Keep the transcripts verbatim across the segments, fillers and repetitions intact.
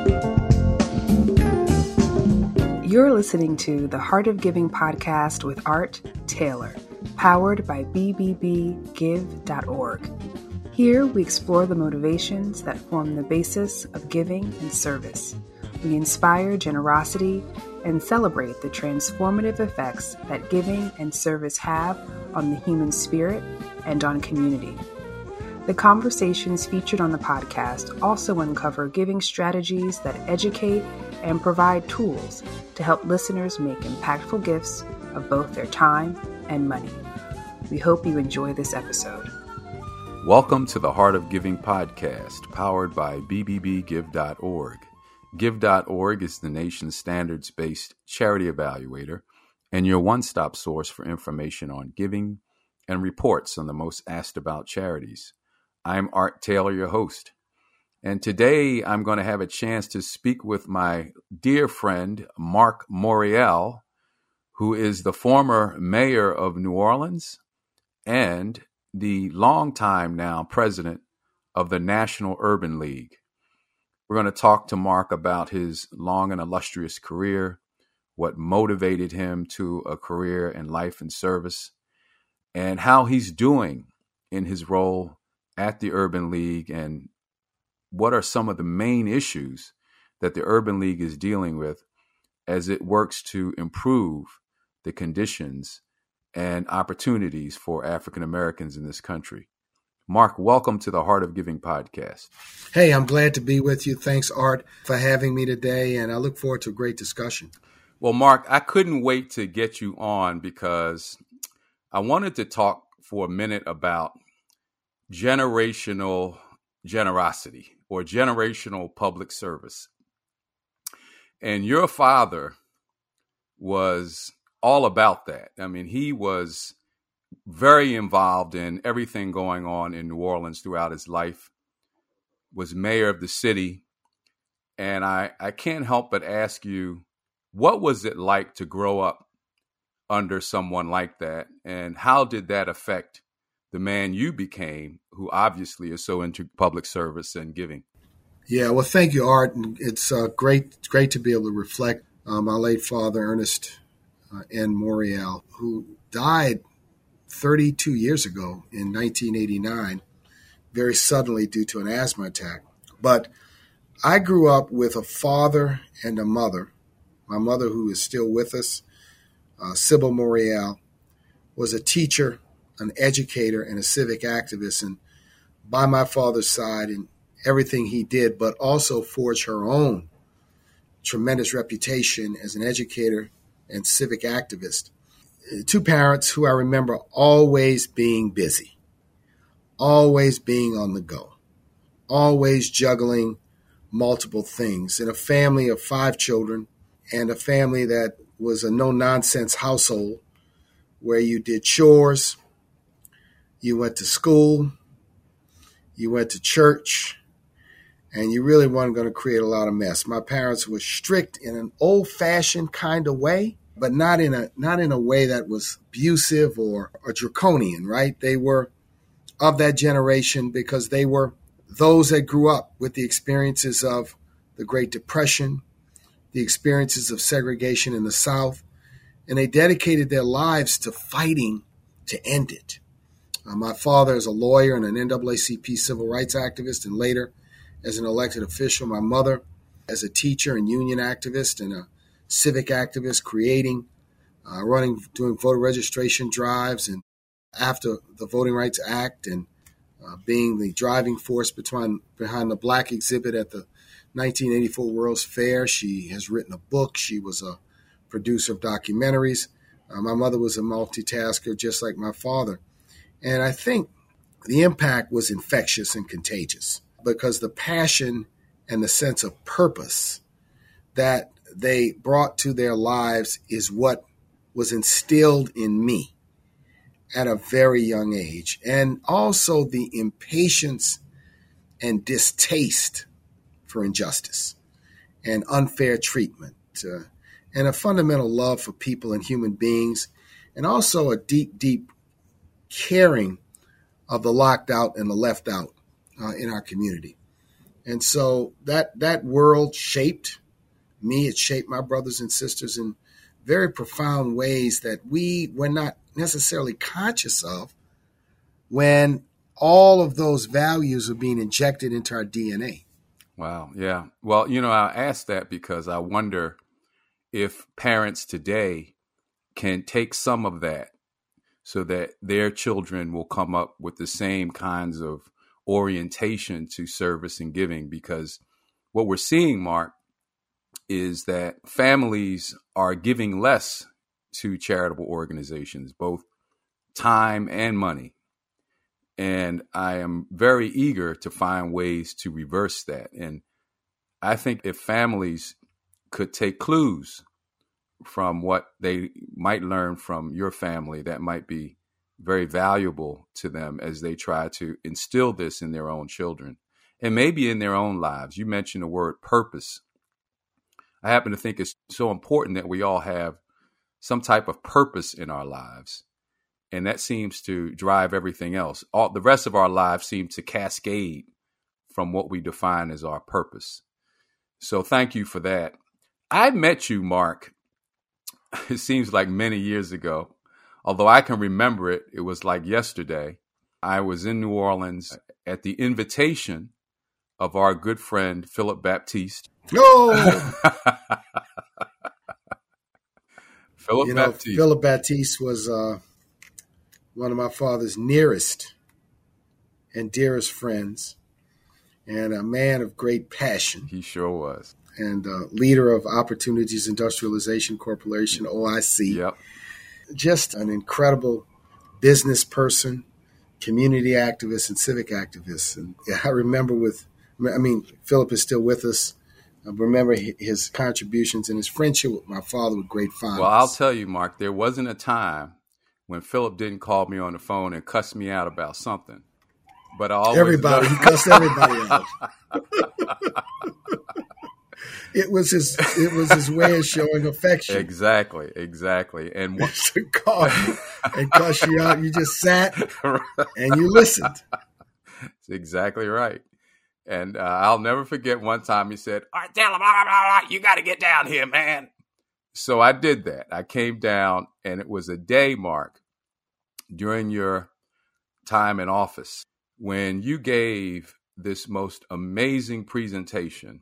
You're listening to the Heart of Giving podcast with Art Taylor, powered by b b b give dot org. Here we explore the motivations that form the basis of giving and service. We inspire generosity and celebrate the transformative effects that giving and service have on the human spirit and on community. The conversations featured on the podcast also uncover giving strategies that educate and provide tools to help listeners make impactful gifts of both their time and money. We hope you enjoy this episode. Welcome to the Heart of Giving podcast, powered by b b b give dot org. give dot org is the nation's standards-based charity evaluator and your one-stop source for information on giving and reports on the most asked about charities. I'm Art Taylor, your host. And today I'm going to have a chance to speak with my dear friend, Mark Morial, who is the former mayor of New Orleans and the longtime now president of the National Urban League. We're going to talk to Mark about his long and illustrious career, what motivated him to a career in life and service, and how he's doing in his role at the Urban League, and what are some of the main issues that the Urban League is dealing with as it works to improve the conditions and opportunities for African Americans in this country. Mark, welcome to the Heart of Giving podcast. Hey, I'm glad to be with you. Thanks, Art, for having me today, and I look forward to a great discussion. Well, Mark, I couldn't wait to get you on because I wanted to talk for a minute about generational generosity or generational public service. And your father was all about that. I mean, he was very involved in everything going on in New Orleans throughout his life, was mayor of the city. And I, I can't help but ask you, what was it like to grow up under someone like that? And how did that affect the man you became, who obviously is so into public service and giving? Yeah, well, thank you, Art. It's uh, great great to be able to reflect on my late father, Ernest uh, N. Morial, who died thirty-two years ago in nineteen eighty-nine, very suddenly due to an asthma attack. But I grew up with a father and a mother. My mother, who is still with us, uh, Sybil Morial, was a teacher, an educator, and a civic activist, and by my father's side in everything he did, but also forged her own tremendous reputation as an educator and civic activist. Two parents who I remember always being busy, always being on the go, always juggling multiple things, in a family of five children and a family that was a no-nonsense household where you did chores, you went to school, you went to church, and you really weren't going to create a lot of mess. My parents were strict in an old-fashioned kind of way, but not in a not in a way that was abusive or, or draconian, right? They were of that generation because they were those that grew up with the experiences of the Great Depression, the experiences of segregation in the South, and they dedicated their lives to fighting to end it. Uh, my father is a lawyer and an N double A C P civil rights activist, and later as an elected official. My mother as a teacher and union activist and a civic activist, creating, uh, running, doing voter registration drives, and after the Voting Rights Act, and uh, being the driving force behind, behind the Black exhibit at the nineteen eighty-four World's Fair. She has written a book. She was a producer of documentaries. Uh, my mother was a multitasker, just like my father. And I think the impact was infectious and contagious because the passion and the sense of purpose that they brought to their lives is what was instilled in me at a very young age. And also the impatience and distaste for injustice and unfair treatment, uh, and a fundamental love for people and human beings, and also a deep, deep caring of the locked out and the left out uh, in our community. And so that that world shaped me. It shaped my brothers and sisters in very profound ways that we were not necessarily conscious of when all of those values are being injected into our D N A. Wow. Yeah. Well, you know, I asked that because I wonder if parents today can take some of that so that their children will come up with the same kinds of orientation to service and giving. Because what we're seeing, Mark, is that families are giving less to charitable organizations, both time and money. And I am very eager to find ways to reverse that. And I think if families could take clues from what they might learn from your family, that might be very valuable to them as they try to instill this in their own children and maybe in their own lives. You mentioned the word purpose. I happen to think it's so important that we all have some type of purpose in our lives. And that seems to drive everything else. All the rest of our lives seem to cascade from what we define as our purpose. So thank you for that. I met you, Mark, it seems like many years ago. Although I can remember it, it was like yesterday. I was in New Orleans at the invitation of our good friend, Philip Baptiste. Oh! Philip you know, Baptiste. Philip Baptiste was uh, one of my father's nearest and dearest friends, and a man of great passion. He sure was. And uh, leader of Opportunities Industrialization Corporation, O I C. Yep. Just an incredible business person, community activist, and civic activist. And I remember with, I mean, Philip is still with us. I remember his contributions and his friendship with my father with great fondness. Well, I'll tell you, Mark, there wasn't a time when Philip didn't call me on the phone and cuss me out about something. But I always everybody, he cussed everybody out. It was his. It was his way of showing affection. Exactly, exactly. And what to call you and cuss you out, you just sat and you listened. That's exactly right. And uh, I'll never forget one time he said, "All right, tell him, blah, blah, blah, you got to get down here, man." So I did that. I came down, and it was a day, Mark, during your time in office when you gave this most amazing presentation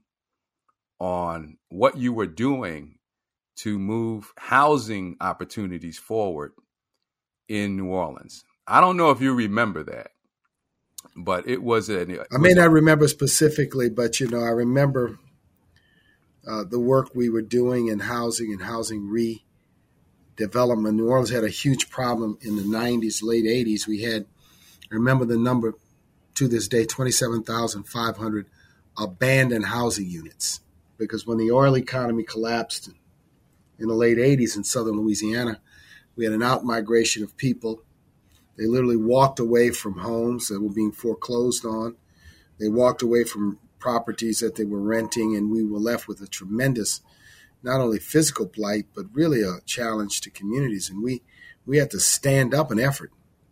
on what you were doing to move housing opportunities forward in New Orleans. I don't know if you remember that, but it was an... I may not remember specifically, but, you know, I remember uh, the work we were doing in housing and housing redevelopment. New Orleans had a huge problem in the nineties, late eighties. We had, I remember the number to this day, twenty-seven thousand five hundred abandoned housing units. Because when the oil economy collapsed in the late eighties in southern Louisiana, we had an out-migration of people. They literally walked away from homes that were being foreclosed on. They walked away from properties that they were renting, and we were left with a tremendous, not only physical blight, but really a challenge to communities. And we, we had to stand up an effort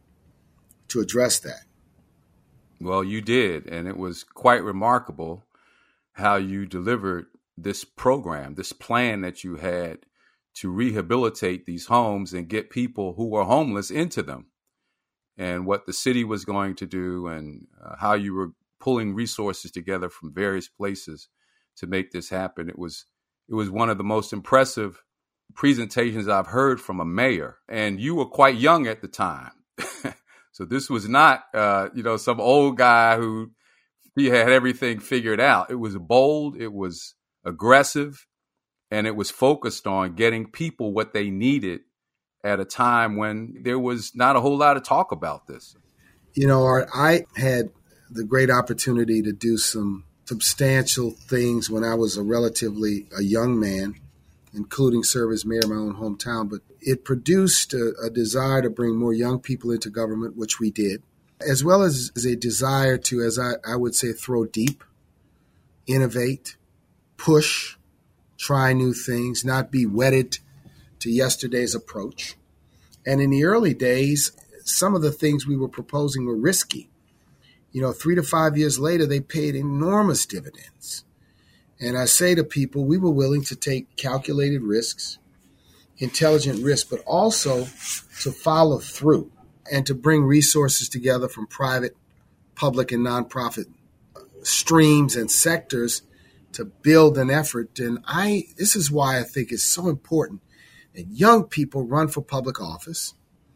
to address that. Well, you did, and it was quite remarkable how you delivered this program, this plan that you had to rehabilitate these homes and get people who were homeless into them, and what the city was going to do, and uh, how you were pulling resources together from various places to make this happen. It was it was one of the most impressive presentations I've heard from a mayor, and you were quite young at the time. So this was not, uh, you know, some old guy who he had everything figured out. It was bold, it was aggressive, and it was focused on getting people what they needed at a time when there was not a whole lot of talk about this. You know, Art, I had the great opportunity to do some substantial things when I was a relatively a young man, including serve as mayor of my own hometown. But it produced a, a desire to bring more young people into government, which we did, as well as, as a desire to, as I, I would say, throw deep, innovate, push, try new things, not be wedded to yesterday's approach. And in the early days, some of the things we were proposing were risky. You know, three to five years later, they paid enormous dividends. And I say to people, we were willing to take calculated risks, intelligent risks, but also to follow through and to bring resources together from private, public, and nonprofit streams and sectors to build an effort. And I, this is why I think it's so important that young people run for public office,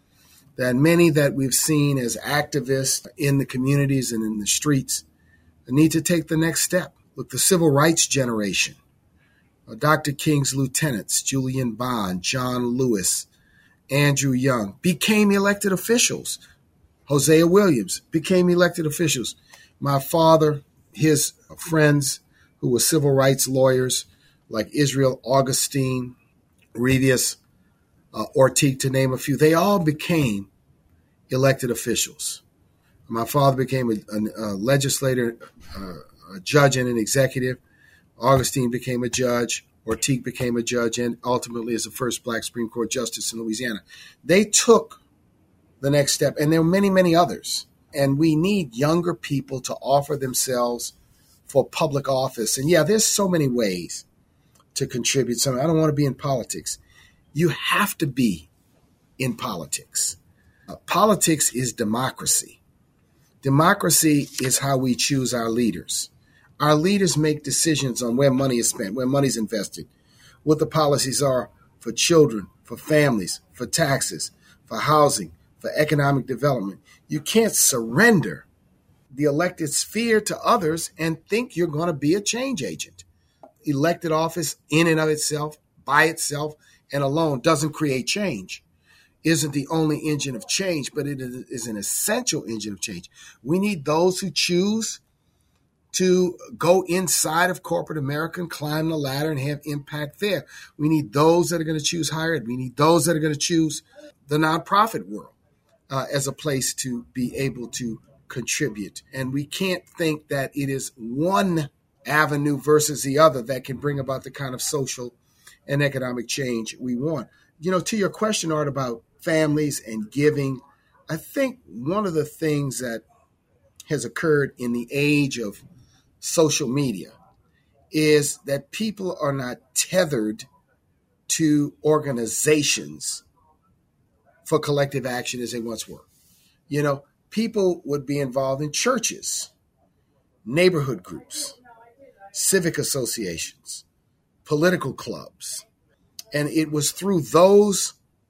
that many that we've seen as activists in the communities and in the streets need to take the next step. Look, the civil rights generation, uh, Doctor King's lieutenants, Julian Bond, John Lewis, Andrew Young, became elected officials. Hosea Williams became elected officials. My father, his friends who were civil rights lawyers like Israel Augustine, Revius, uh, Ortiz, to name a few, they all became elected officials. My father became a, a, a legislator, uh, a judge and an executive. Augustine became a judge. Ortiz became a judge and ultimately is the first black Supreme Court justice in Louisiana. They took the next step, and there were many, many others. And we need younger people to offer themselves for public office. And yeah, there's so many ways to contribute. So I don't want to be in politics. You have to be in politics. Uh, politics is democracy. Democracy is how we choose our leaders. Our leaders make decisions on where money is spent, where money is invested, what the policies are for children, for families, for taxes, for housing, for economic development. You can't surrender the elected sphere to others and think you're going to be a change agent. Elected office in and of itself, by itself and alone, doesn't create change, isn't the only engine of change, but it is an essential engine of change. We need those who choose to go inside of corporate America and climb the ladder and have impact there. We need those that are going to choose higher ed. We need those that are going to choose the nonprofit world uh, as a place to be able to contribute. And we can't think that it is one avenue versus the other that can bring about the kind of social and economic change we want. You know, to your question, Art, about families and giving, I think one of the things that has occurred in the age of social media is that people are not tethered to organizations for collective action as they once were. You know, people would be involved in churches, neighborhood groups, civic associations, political clubs. And it was through those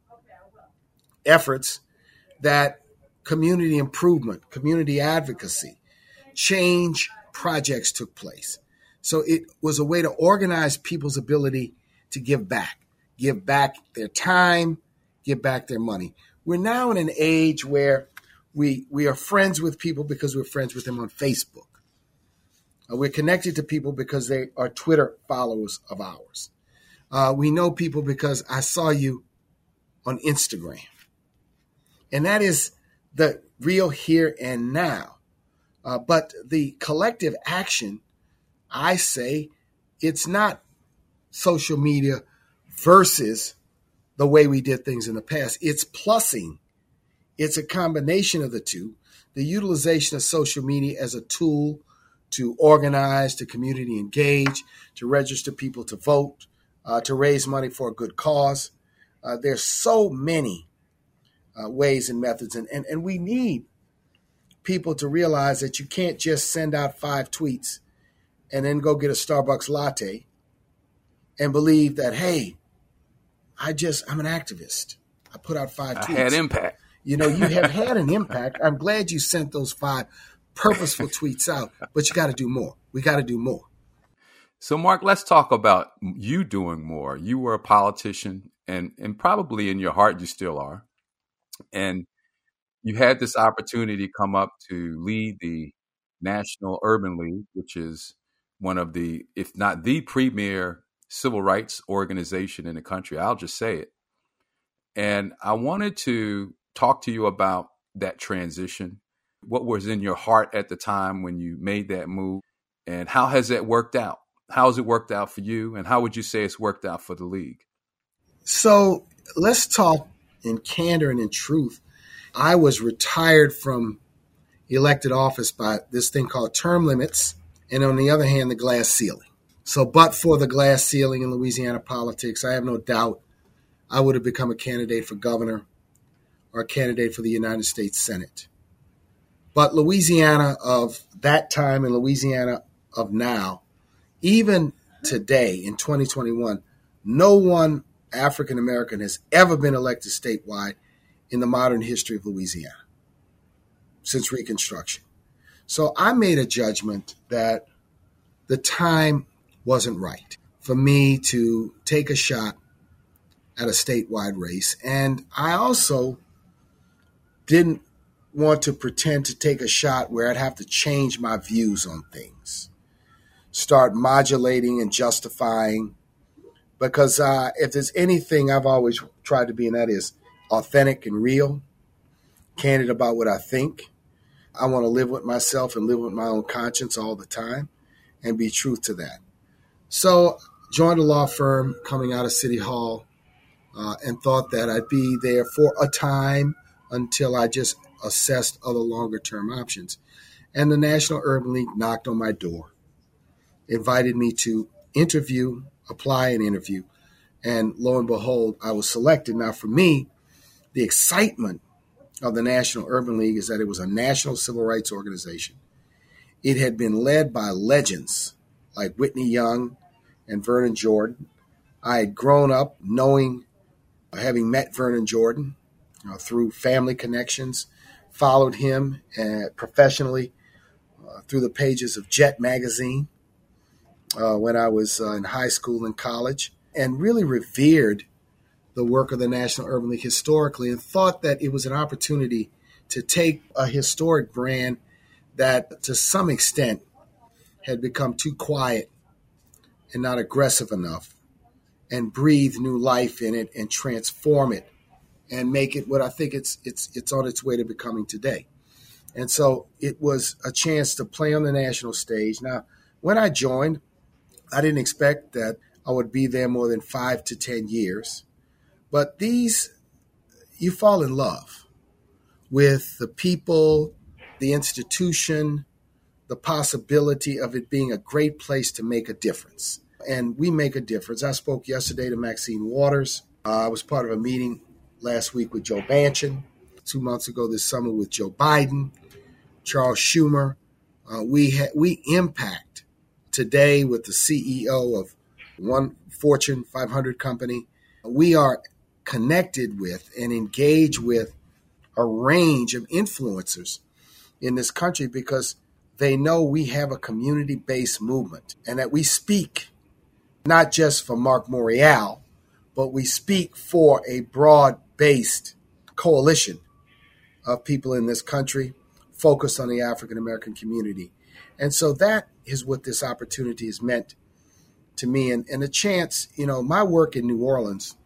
efforts that community improvement, community advocacy, change projects took place. So it was a way to organize people's ability to give back, give back their time, give back their money. We're now in an age where we we are friends with people because we're friends with them on Facebook. Uh, we're connected to people because they are Twitter followers of ours. Uh, we know people because I saw you on Instagram. And that is the real here and now. Uh, but the collective action, I say, it's not social media versus the way we did things in the past. It's plussing. It's a combination of the two. The utilization of social media as a tool to organize, to community engage, to register people to vote, uh, to raise money for a good cause. Uh, there's so many uh, ways and methods, and, and, and we need people to realize that you can't just send out five tweets and then go get a Starbucks latte and believe that, hey, I just, I'm an activist. I put out five tweets. I had impact. You know, you have had an impact. I'm glad you sent those five purposeful tweets out, but you got to do more. We got to do more. So, Mark, let's talk about you doing more. You were a politician, and, and probably in your heart you still are. And you had this opportunity come up to lead the National Urban League, which is one of the, if not the premier civil rights organization in the country. I'll just say it. And I wanted to talk to you about that transition. What was in your heart at the time when you made that move? And how has that worked out? How has it worked out for you? And how would you say it's worked out for the league? So let's talk in candor and in truth. I was retired from elected office by this thing called term limits, and on the other hand, the glass ceiling. So but for the glass ceiling in Louisiana politics, I have no doubt I would have become a candidate for governor or a candidate for the United States Senate. But Louisiana of that time and Louisiana of now, even today in twenty twenty-one, no one African American has ever been elected statewide in the modern history of Louisiana since Reconstruction. So I made a judgment that the time wasn't right for me to take a shot at a statewide race. And I also didn't want to pretend to take a shot where I'd have to change my views on things, start modulating and justifying, because uh, if there's anything I've always tried to be, and that is authentic and real, candid about what I think. I want to live with myself and live with my own conscience all the time and be true to that. So joined a law firm coming out of City Hall uh, and thought that I'd be there for a time until I just assessed other longer-term options. And the National Urban League knocked on my door, invited me to interview, apply and interview. And lo and behold, I was selected. Now, for me, the excitement of the National Urban League is that it was a national civil rights organization. It had been led by legends like Whitney Young and Vernon Jordan. I had grown up knowing, having met Vernon Jordan uh, through family connections, followed him uh, professionally uh, through the pages of Jet magazine uh, when I was uh, in high school and college, and really revered the work of the National Urban League historically, and thought that it was an opportunity to take a historic brand that to some extent had become too quiet and not aggressive enough, and breathe new life in it and transform it and make it what I think it's it's it's on its way to becoming today. And so it was a chance to play on the national stage. Now, when I joined, I didn't expect that I would be there more than five to ten years. But these, you fall in love with the people, the institution, the possibility of it being a great place to make a difference. And we make a difference. I spoke yesterday to Maxine Waters. Uh, I was part of a meeting last week with Joe Manchin, two months ago this summer with Joe Biden, Charles Schumer. Uh, we ha- we impact today with the C E O of one Fortune five hundred company. We are connected with and engaged with a range of influencers in this country because they know we have a community-based movement and that we speak not just for Mark Morial, but we speak for a broad-based coalition of people in this country focused on the African-American community. And so that is what this opportunity has meant to me. And, and a chance, you know, my work in New Orleans,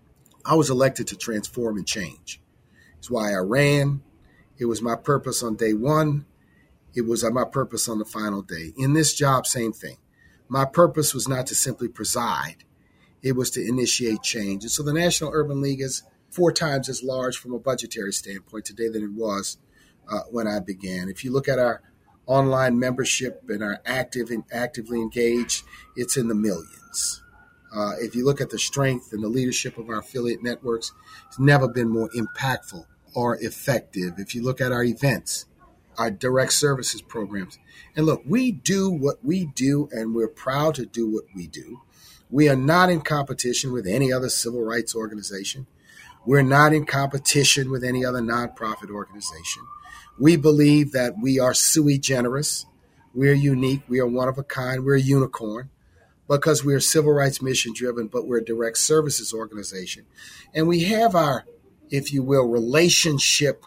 I was elected to transform and change. It's why I ran. It was my purpose on day one. It was my purpose on the final day. In this job, same thing. My purpose was not to simply preside. It was to initiate change. And so the National Urban League is four times as large from a budgetary standpoint today than it was uh, when I began. If you look at our online membership and our active and actively engaged, it's in the millions. Uh, if you look at the strength and the leadership of our affiliate networks, it's never been more impactful or effective. If you look at our events, our direct services programs, and look, we do what we do, and we're proud to do what we do. We are not in competition with any other civil rights organization. We're not in competition with any other nonprofit organization. We believe that we are sui generis. We're unique. We are one of a kind. We're a unicorn because we are civil rights mission driven, but we're a direct services organization. And we have our, if you will, relationship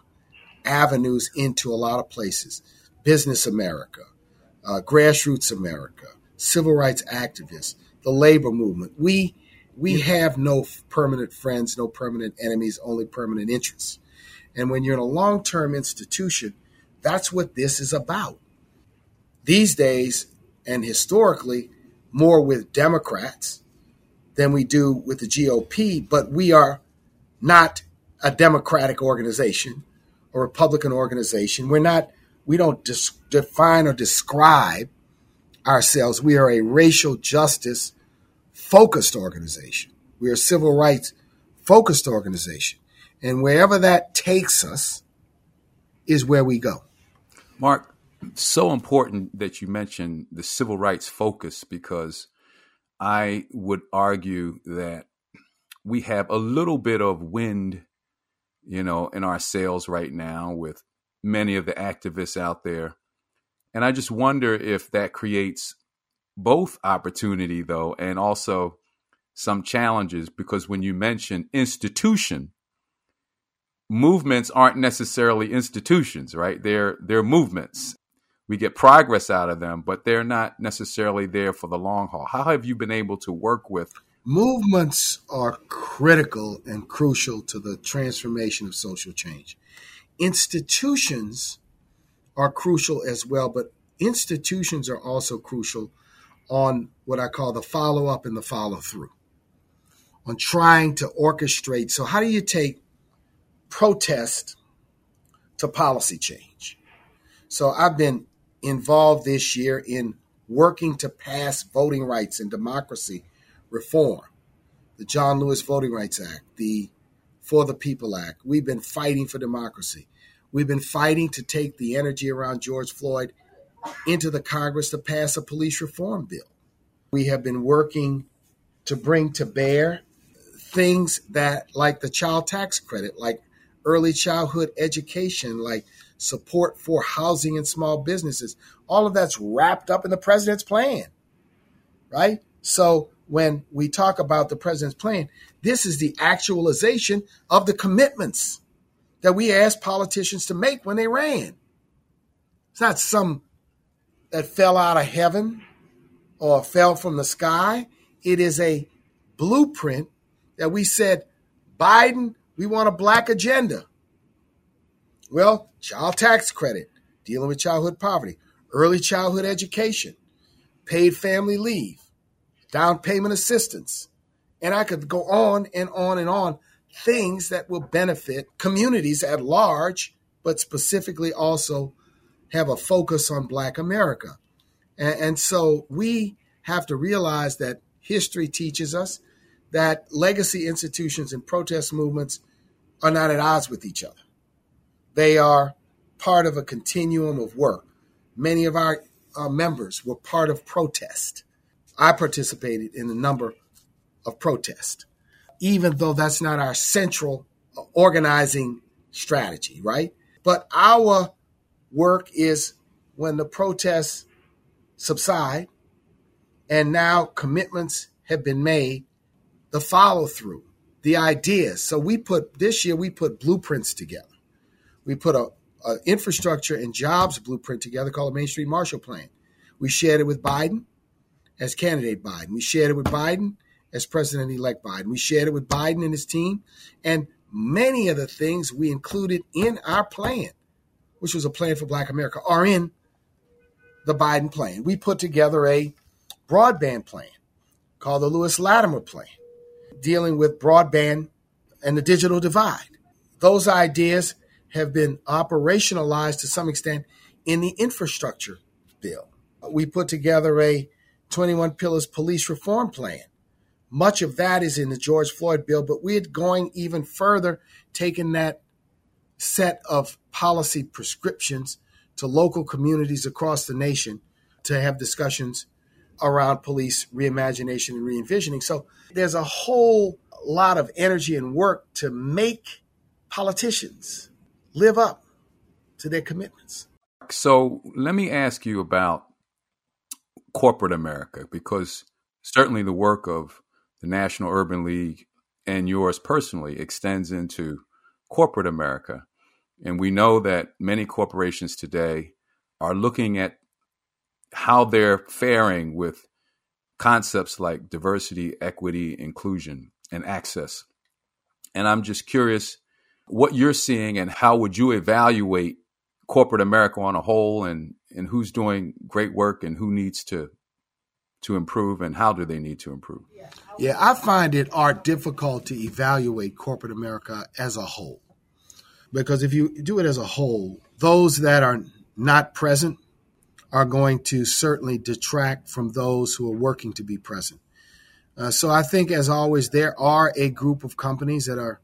avenues into a lot of places. Business America, uh, Grassroots America, civil rights activists, the labor movement. We we have no permanent friends, no permanent enemies, only permanent interests. And when you're in a long-term institution, that's what this is about. These days, and historically, more with Democrats than we do with the G O P, but we are not a Democratic organization or Republican organization. We're not we don't dis- define or describe ourselves. We are a racial justice focused organization. We are a civil rights focused organization. And wherever that takes us is where we go. Mark, so important that you mentioned the civil rights focus, because I would argue that we have a little bit of wind, you know, in our sails right now with many of the activists out there. And I just wonder if that creates both opportunity, though, and also some challenges, because when you mention institution, movements aren't necessarily institutions, right? They're, they're movements. We get progress out of them, but they're not necessarily there for the long haul. How have you been able to work with? Movements are critical and crucial to the transformation of social change. Institutions are crucial as well, but institutions are also crucial on what I call the follow-up and the follow-through, on trying to orchestrate. So how do you take protest to policy change? So I've been involved this year in working to pass voting rights and democracy reform, the John Lewis Voting Rights Act, the For the People Act. We've been fighting for democracy. We've been fighting to take the energy around George Floyd into the Congress to pass a police reform bill. We have been working to bring to bear things that, like the child tax credit, like early childhood education, like support for housing and small businesses. All of that's wrapped up in the president's plan, right? So when we talk about the president's plan, this is the actualization of the commitments that we asked politicians to make when they ran. It's not some that fell out of heaven or fell from the sky. It is a blueprint that we said, Biden, we want a black agenda. Well, child tax credit, dealing with childhood poverty, early childhood education, paid family leave, down payment assistance. And I could go on and on and on, things that will benefit communities at large, but specifically also have a focus on Black America. And, and so we have to realize that history teaches us that legacy institutions and protest movements are not at odds with each other. They are part of a continuum of work. Many of our uh, members were part of protest. I participated in a number of protests, even though that's not our central organizing strategy, right? But our work is when the protests subside and now commitments have been made, the follow through, the ideas. So we put, this year we put blueprints together. We put a, a infrastructure and jobs blueprint together called the Main Street Marshall Plan. We shared it with Biden as candidate Biden. We shared it with Biden as President-elect Biden. We shared it with Biden and his team. And many of the things we included in our plan, which was a plan for Black America, are in the Biden plan. We put together a broadband plan called the Lewis Latimer Plan, dealing with broadband and the digital divide. Those ideas have been operationalized to some extent in the infrastructure bill. We put together a twenty-one Pillars police reform plan. Much of that is in the George Floyd bill, but we're going even further, taking that set of policy prescriptions to local communities across the nation to have discussions around police reimagination and re-envisioning. So there's a whole lot of energy and work to make politicians live up to their commitments. So let me ask you about corporate America, because certainly the work of the National Urban League and yours personally extends into corporate America. And we know that many corporations today are looking at how they're faring with concepts like diversity, equity, inclusion, and access. And I'm just curious what you're seeing and how would you evaluate corporate America on a whole, and, and who's doing great work and who needs to to improve, and how do they need to improve? Yeah, I find it are difficult to evaluate corporate America as a whole, because if you do it as a whole, those that are not present are going to certainly detract from those who are working to be present. Uh, so I think, as always, there are a group of companies that are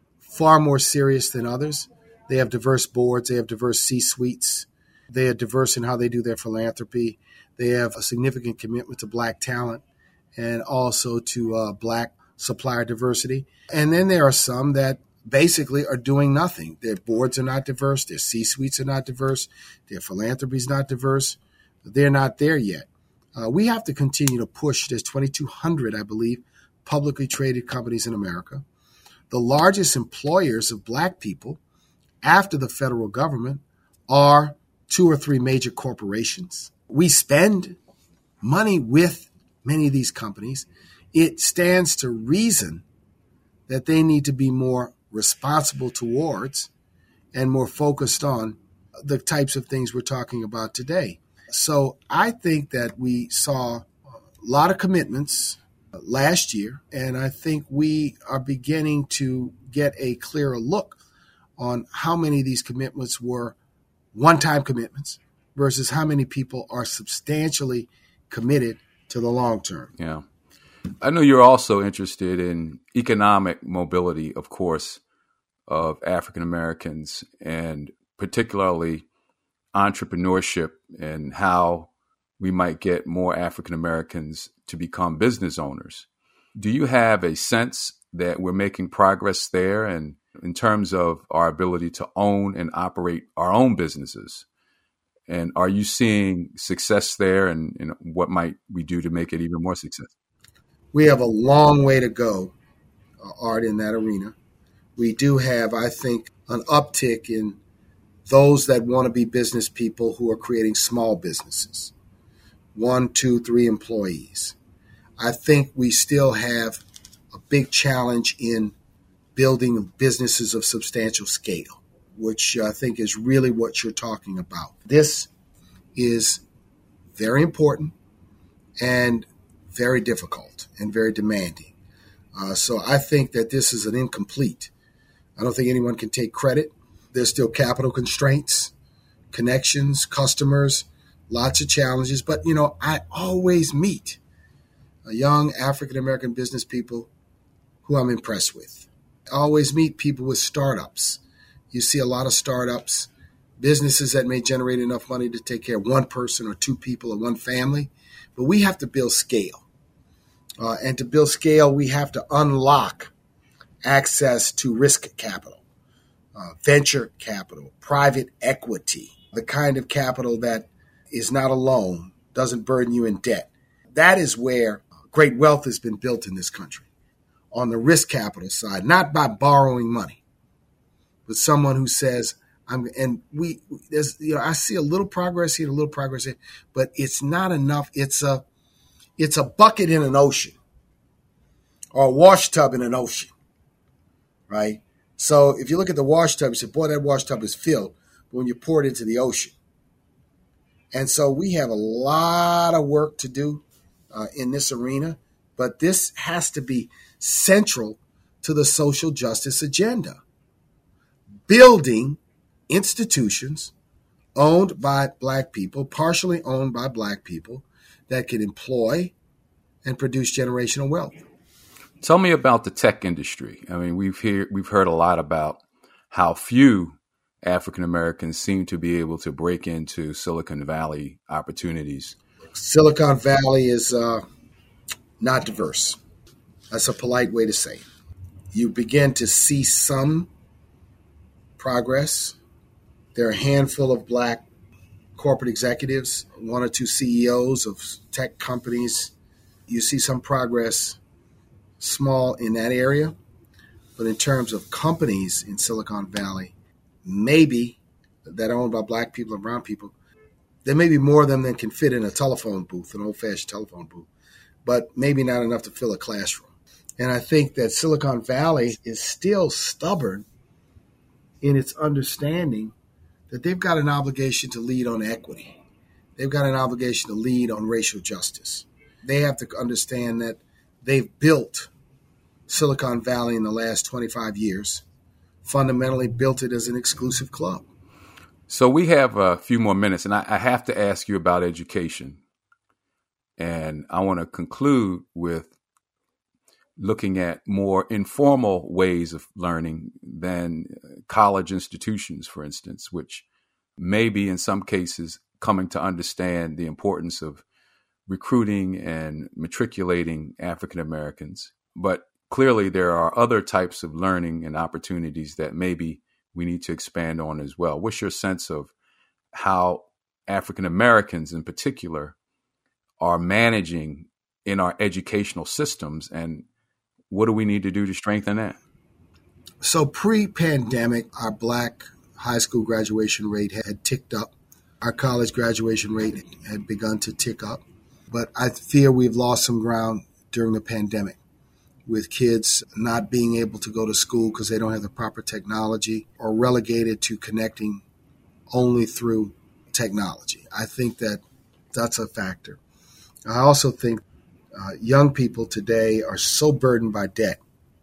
far more serious than others. They have diverse boards. They have diverse C-suites. They are diverse in how they do their philanthropy. They have a significant commitment to black talent and also to uh, black supplier diversity. And then there are some that basically are doing nothing. Their boards are not diverse. Their C-suites are not diverse. Their philanthropy is not diverse. They're not there yet. Uh, we have to continue to push. There's twenty-two hundred, I believe, publicly traded companies in America. The largest employers of black people after the federal government are two or three major corporations. We spend money with many of these companies. It stands to reason that they need to be more responsible towards and more focused on the types of things we're talking about today. So I think that we saw a lot of commitments last year, and I think we are beginning to get a clearer look on how many of these commitments were one-time commitments versus how many people are substantially committed to the long term. Yeah. I know you're also interested in economic mobility, of course, of African Americans, and particularly entrepreneurship and how we might get more African Americans to become business owners. Do you have a sense that we're making progress there, and in terms of our ability to own and operate our own businesses? And are you seeing success there, and, and what might we do to make it even more successful? We have a long way to go, uh, Art, in that arena. We do have, I think, an uptick in those that want to be business people who are creating small businesses, one, two, three employees. I think we still have a big challenge in building businesses of substantial scale, which I think is really what you're talking about. This is very important and very difficult and very demanding. Uh, so I think that this is an incomplete. I don't think anyone can take credit. There's still capital constraints, connections, customers, lots of challenges. But, you know, I always meet young African-American business people who I'm impressed with. I always meet people with startups. You see a lot of startups, businesses that may generate enough money to take care of one person or two people or one family. But we have to build scale. Uh, and to build scale, we have to unlock access to risk capital. Uh, venture capital, private equity, the kind of capital that is not a loan, doesn't burden you in debt. That is where great wealth has been built in this country, on the risk capital side, not by borrowing money, but someone who says, "I'm." And we, there's, you know, I see a little progress here, a little progress here, but it's not enough. It's a, it's a bucket in an ocean, or a wash tub in an ocean, right? So if you look at the wash tub, you say, boy, that wash tub is filled when you pour it into the ocean. And so we have a lot of work to do uh, in this arena, but this has to be central to the social justice agenda. Building institutions owned by black people, partially owned by black people, that can employ and produce generational wealth. Tell me about the tech industry. I mean, we've hear, we've heard a lot about how few African Americans seem to be able to break into Silicon Valley opportunities. Silicon Valley is uh, not diverse. That's a polite way to say it. You begin to see some progress. There are a handful of black corporate executives, one or two C E Os of tech companies. You see some progress, small in that area. But in terms of companies in Silicon Valley, maybe that are owned by black people and brown people, there may be more of them than can fit in a telephone booth, an old-fashioned telephone booth, but maybe not enough to fill a classroom. And I think that Silicon Valley is still stubborn in its understanding that they've got an obligation to lead on equity. They've got an obligation to lead on racial justice. They have to understand that they've built Silicon Valley in the last twenty-five years, fundamentally built it as an exclusive club. So we have a few more minutes, and I, I have to ask you about education. And I want to conclude with looking at more informal ways of learning than college institutions, for instance, which may be in some cases coming to understand the importance of recruiting and matriculating African Americans. But clearly there are other types of learning and opportunities that maybe we need to expand on as well. What's your sense of how African Americans in particular are managing in our educational systems, and what do we need to do to strengthen that? So pre-pandemic, our Black high school graduation rate had ticked up. Our college graduation rate had begun to tick up. But I fear we've lost some ground during the pandemic with kids not being able to go to school because they don't have the proper technology or relegated to connecting only through technology. I think that that's a factor. I also think uh, young people today are so burdened by debt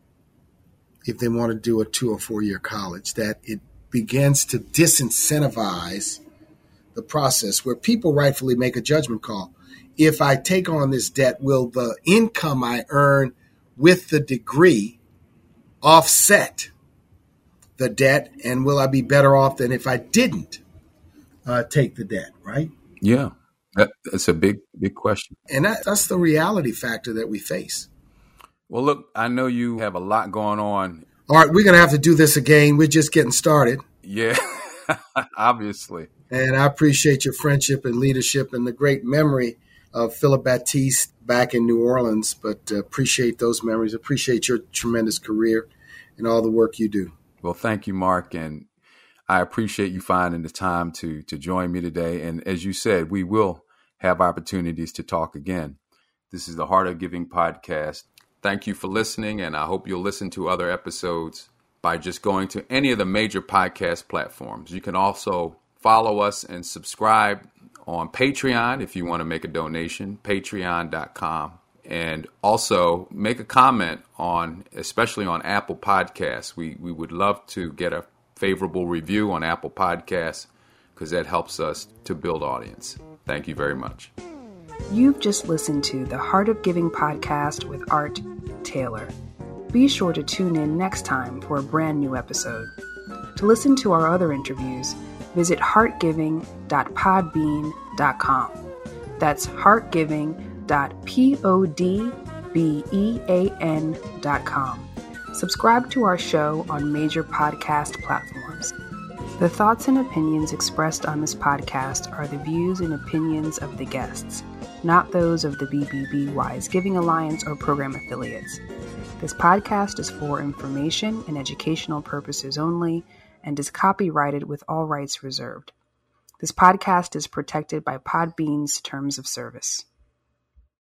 if they want to do a two or four year college that it begins to disincentivize the process where people rightfully make a judgment call. If I take on this debt, will the income I earn with the degree offset the debt, and will I be better off than if I didn't uh, take the debt, right? Yeah, that, that's a big, big question. And that, that's the reality factor that we face. Well, look, I know you have a lot going on. All right, we're going to have to do this again. We're just getting started. Yeah, obviously. And I appreciate your friendship and leadership and the great memory of Philip Baptiste back in New Orleans, but uh, appreciate those memories. Appreciate your tremendous career and all the work you do. Well, thank you, Mark. And I appreciate you finding the time to to join me today. And as you said, we will have opportunities to talk again. This is the Heart of Giving podcast. Thank you for listening, and I hope you'll listen to other episodes by just going to any of the major podcast platforms. You can also follow us and subscribe on Patreon if you want to make a donation, patreon dot com. And also make a comment on, especially on Apple Podcasts. We we would love to get a favorable review on Apple Podcasts because that helps us to build audience. Thank you very much. You've just listened to the Heart of Giving podcast with Art Taylor. Be sure to tune in next time for a brand new episode. To listen to our other interviews, visit heart giving dot podbean dot com. That's heartgiving dot podbean dot com. Subscribe to our show on major podcast platforms. The thoughts and opinions expressed on this podcast are the views and opinions of the guests, not those of the B B B Wise Giving Alliance or program affiliates. This podcast is for information and educational purposes only and is copyrighted with all rights reserved. This podcast is protected by Podbean's terms of service.